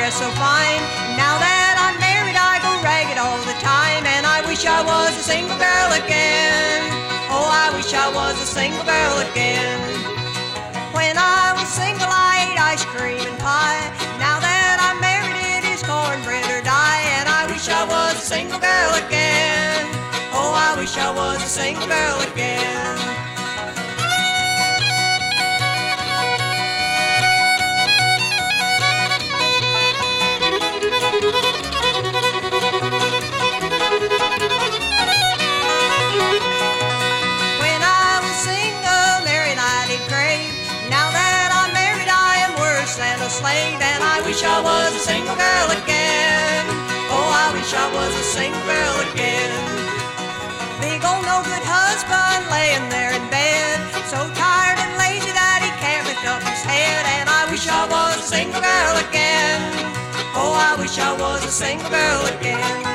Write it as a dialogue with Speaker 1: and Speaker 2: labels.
Speaker 1: dress so fine. Now that I'm married, I go ragged all the time, and I wish I was a single girl again. Oh, I wish I was a single girl again. When I was single, I ate ice cream and pie. Now that I'm married, it is cornbread or die, and I wish I was a single girl again. Oh, I wish I was a single girl again. When I was single, married, I did crave. Now that I'm married, I am worse than a slave, and I wish I was a single girl again. Oh, I wish I was a single girl again. Big old no good husband laying there in bed, so tired and lazy that he can't lift up his head, and I wish I was a single girl again. Oh, I wish I was a single girl again.